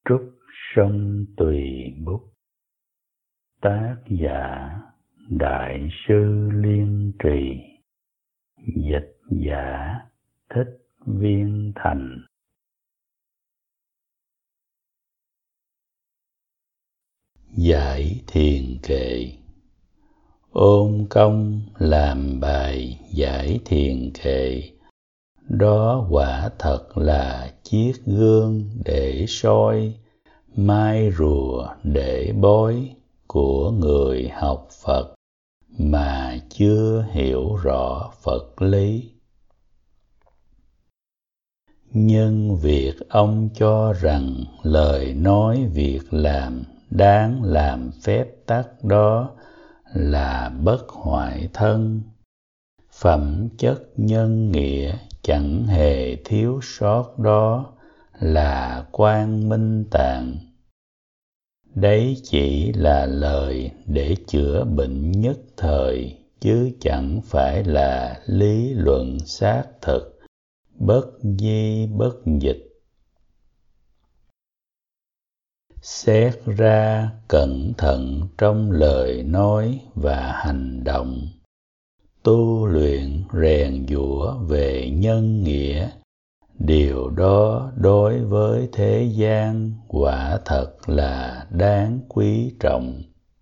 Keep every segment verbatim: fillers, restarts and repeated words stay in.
Trúc sông tùy bút. Tác giả Đại sư Liên Trì. Dịch giả Thích Viên Thành. Giải thiền kệ. Ôn công làm bài giải thiền kệ, đó quả thật là chiếc gương để soi, mai rùa để bói của người học Phật mà chưa hiểu rõ Phật lý. Nhưng việc ông cho rằng lời nói việc làm đáng làm phép tắc đó là bất hoại thân, phẩm chất nhân nghĩa chẳng hề thiếu sót đó là quang minh tạng. Đấy chỉ là lời để chữa bệnh nhất thời, chứ chẳng phải là lý luận xác thực, bất di bất dịch. Xét ra cẩn thận trong lời nói và hành động, tu luyện rèn giũa về nhân nghĩa, điều đó đối với thế gian quả thật là đáng quý trọng.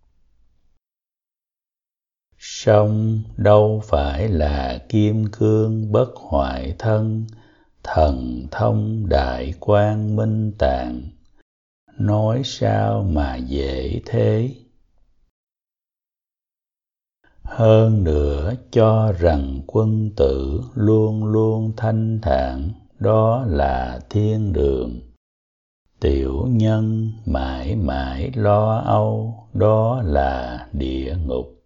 Song đâu phải là kim cương bất hoại thân, thần thông đại quang minh tạng, nói sao mà dễ thế. Hơn nữa cho rằng quân tử luôn luôn thanh thản, đó là thiên đường. Tiểu nhân mãi mãi lo âu, đó là địa ngục.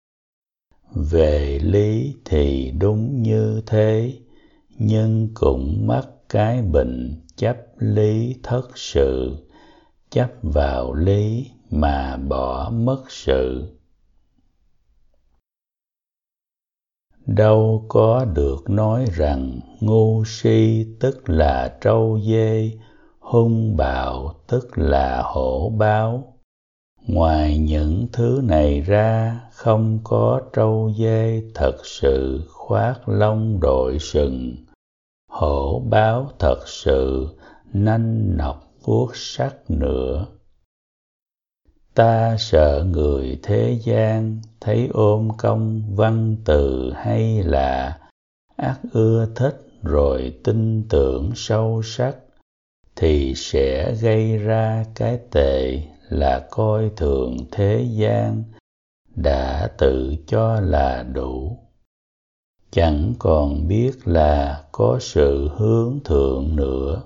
Về lý thì đúng như thế, nhưng cũng mắc cái bệnh chấp lý thất sự, chấp vào lý mà bỏ mất sự. Đâu có được nói rằng ngu si tức là trâu dê, hung bạo tức là hổ báo. Ngoài những thứ này ra, không có trâu dê thật sự khoác lông đội sừng, hổ báo thật sự nanh nọc vuốt sắt nữa. Ta sợ người thế gian thấy ôm công văn từ hay là ắt ưa thích rồi tin tưởng sâu sắc, thì sẽ gây ra cái tệ là coi thường thế gian đã tự cho là đủ, chẳng còn biết là có sự hướng thượng nữa.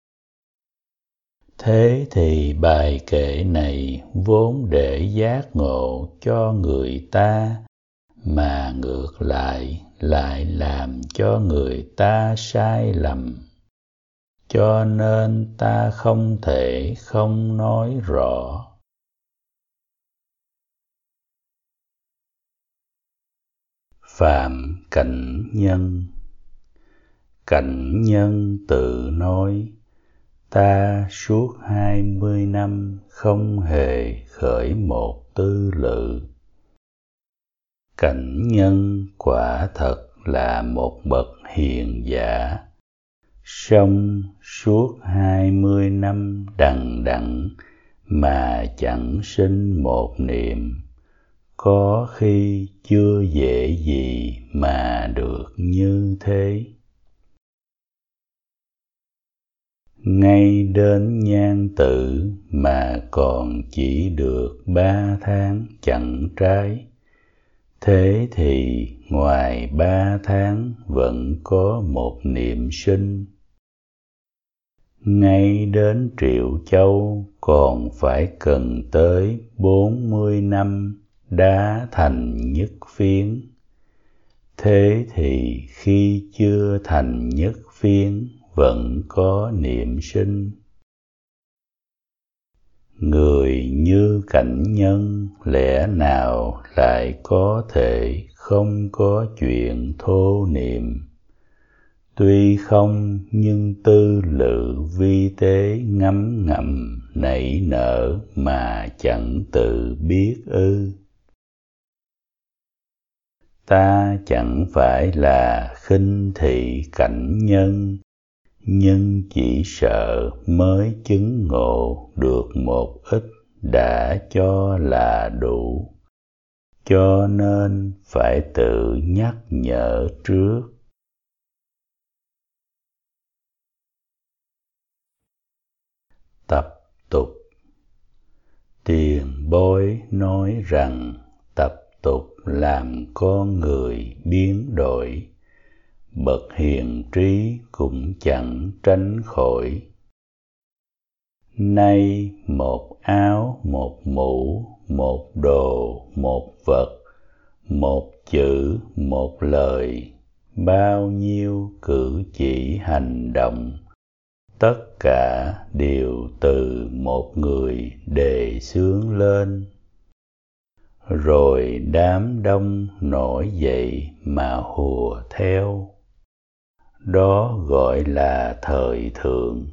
Thế thì bài kệ này vốn để giác ngộ cho người ta, mà ngược lại lại làm cho người ta sai lầm. Cho nên ta không thể không nói rõ. Phạm Cảnh Nhân. Cảnh Nhân tự nói, ta suốt hai mươi năm không hề khởi một tư lự. Cảnh Nhân quả thật là một bậc hiền giả, song suốt hai mươi năm đằng đẵng mà chẳng sinh một niệm, có khi chưa dễ gì mà được như thế. Ngay đến nhan tử mà còn chỉ được ba tháng chẳng trái, thế thì ngoài ba tháng vẫn có một niệm sinh. Ngay đến Triệu Châu còn phải cần tới bốn mươi năm đã thành nhất phiến. Thế thì khi chưa thành nhất phiến vẫn có niệm sinh. Người như Cảnh Nhân lẽ nào lại có thể không có chuyện thô niệm. Tuy không nhưng tư lự vi tế ngấm ngầm nảy nở mà chẳng tự biết ư? Ta chẳng phải là khinh thị cảnh nhân, nhưng chỉ sợ mới chứng ngộ được một ít đã cho là đủ, cho nên phải tự nhắc nhở trước. Tập tục. Tiền bối nói rằng tập tục làm con người biến đổi, bậc hiền trí cũng chẳng tránh khỏi. Nay một áo, một mũ, một đồ, một vật, một chữ, một lời, bao nhiêu cử chỉ hành động, tất cả đều từ một người đề xướng lên. Rồi đám đông nổi dậy mà hùa theo. Đó gọi là thời thượng.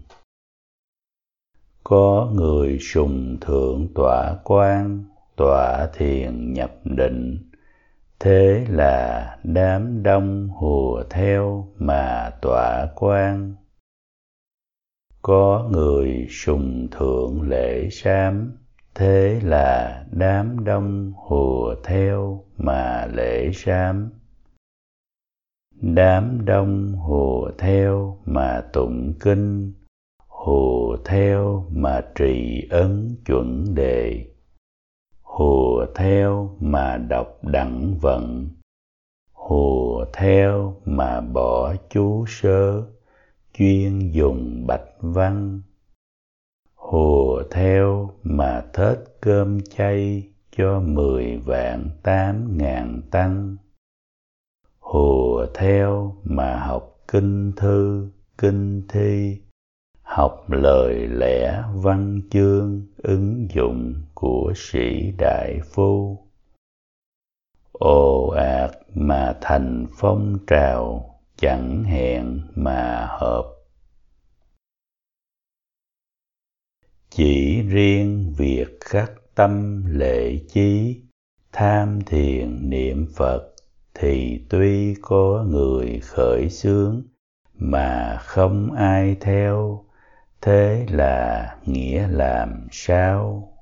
Có người sùng thượng tọa quan, tọa thiền nhập định, thế là đám đông hùa theo mà tọa quan. Có người sùng thượng lễ sám, thế là đám đông hùa theo mà lễ sám. Đám đông hùa theo mà tụng kinh, hùa theo mà trì ấn chuẩn đề, hùa theo mà đọc đẳng vận, hùa theo mà bỏ chú sớ, chuyên dùng bạch văn, hùa theo mà thết cơm chay cho mười vạn tám ngàn tăng, hùa theo mà học kinh thư, kinh thi, học lời lẽ văn chương ứng dụng của sĩ đại phu. Ồ ạt mà thành phong trào, chẳng hẹn mà hợp. Chỉ riêng việc khắc tâm lệ chí, tham thiền niệm Phật, thì tuy có người khởi xướng mà không ai theo, thế là nghĩa làm sao?